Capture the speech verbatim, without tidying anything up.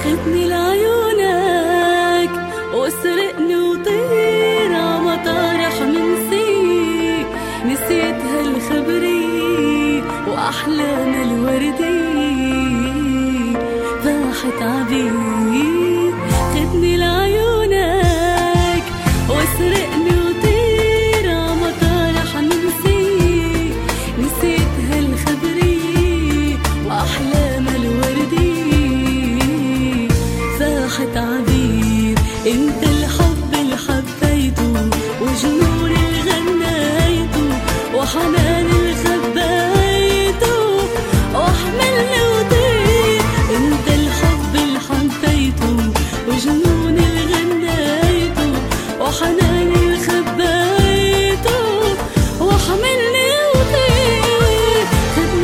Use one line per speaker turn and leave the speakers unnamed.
خدني لعيونك واسرقني وطير عمطارح منسي، نسيت هالخبري وأحلام الوردي ضاحت عبيد.